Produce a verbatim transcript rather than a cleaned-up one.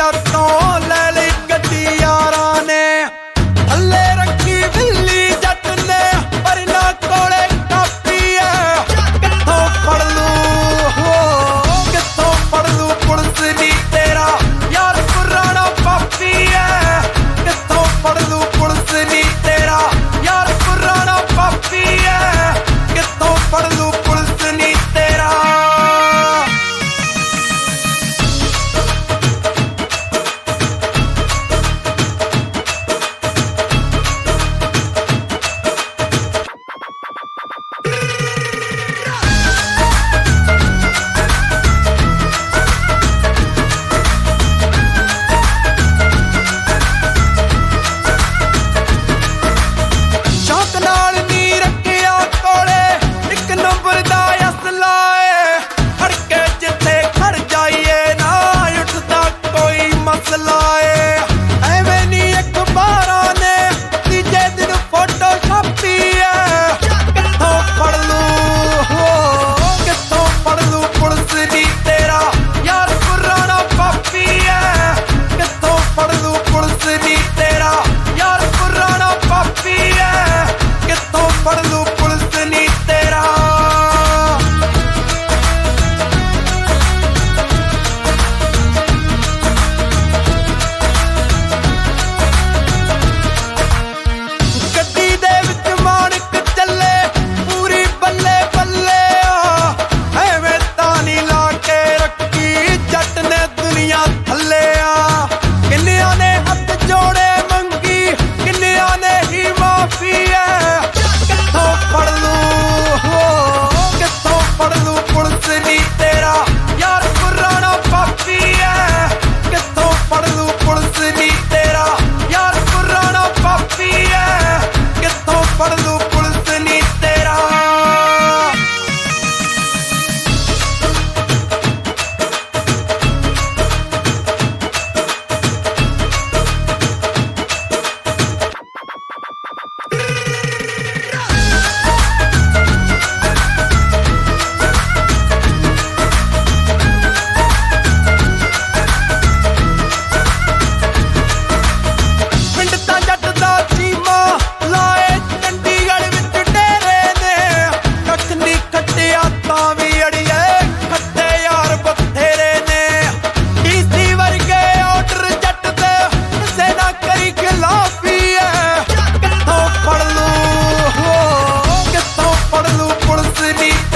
जातों ले ली गड्डी यारा ने थल्ले रखी बिल्ली जट ने पर ना कोले कापी है कित्थों फड़ लू हो कित्थों फड़ लू पुलिस नी तेरा यार पुराना पापी है कित्थों फड़ लू पुलिस नी तेरा यार पुराना पापी है कित्थों फड़ लू पुलिस नी तेरा पुलिस नी